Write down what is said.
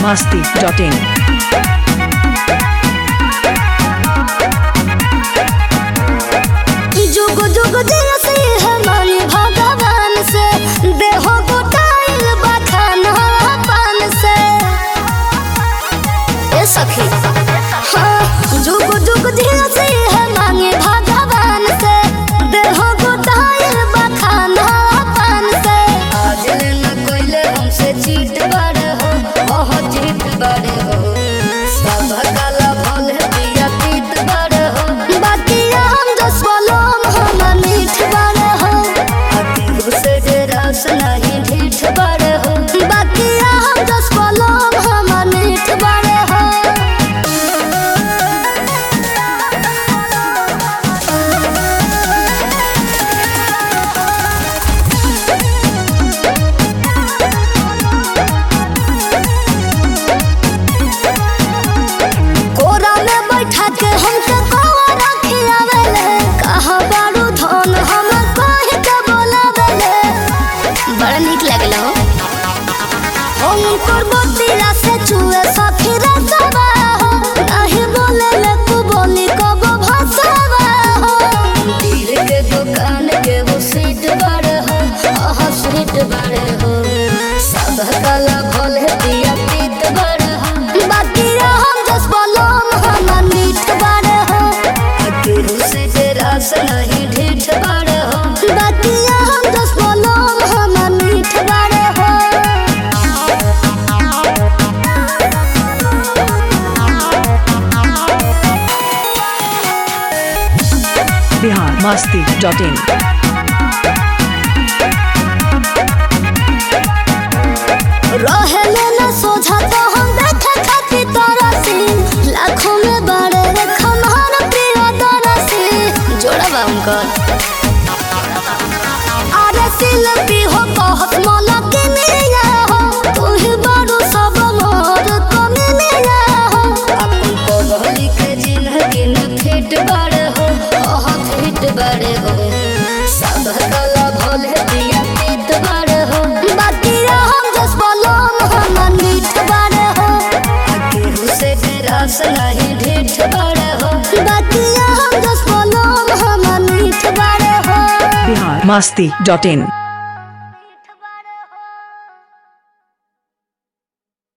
biharmasti.in जुग जुग जैसे हमारे भगवान से देहो गोटाइल बखाना पान से ए सखी हाँ जुग जुग जैसे हमारे भगवान से देहो गोटाइल बखाना पान से आज लेना कोइले हमसे चीट बड़े हो बहुत चीट बड़े हो सब काला भले पिया पीत बड़े हो बाकी हम जस नहीं ढीठ बड़े हो बाकी हम दस कलम हम मीठ बड़े हो कोरा में बैठा के हमके कौवा रखियावेले कहा बारू धन हम कहि के बोलावेले बड़ा नीक लागल हो हम करबतीरा से छुए सखी रसवा हो नहीं बोले ले तू बोली कब भाषावा हो दिल के दुकान के वो सीट बड़े हो आहा सीट बड़े हो सब काला भले पिया पीत बड़े हो बाकी हम जस बोलम हम मीठ बड़े हो केहू से तेरा से नहीं ढीठ बड़े हो बाकी हम जस बोलम हम मीठ बड़े हो biharmasti.in रहेले न सोझा तो हम देखे खाती तरसी लाखों में बड़े रे खमार प्रिय दरसी जोड़ा बा उनकर अरे शिल्पी हो कहत मौला के मिया हो तू ही बड़ू सब मोर कमी मिया हो अपन को गली के जिंदगी न फिट बड़े हो ओह फिट बड़े हो सब कला भले पिया पीत बड़े हो बाकी हम जस बोलम हम मीठ बड़े हो केहू से तेरा से नहीं ढीठ बड़े हो बाकी हम जस बोलम हम मीठ बड़े हो biharmasti.in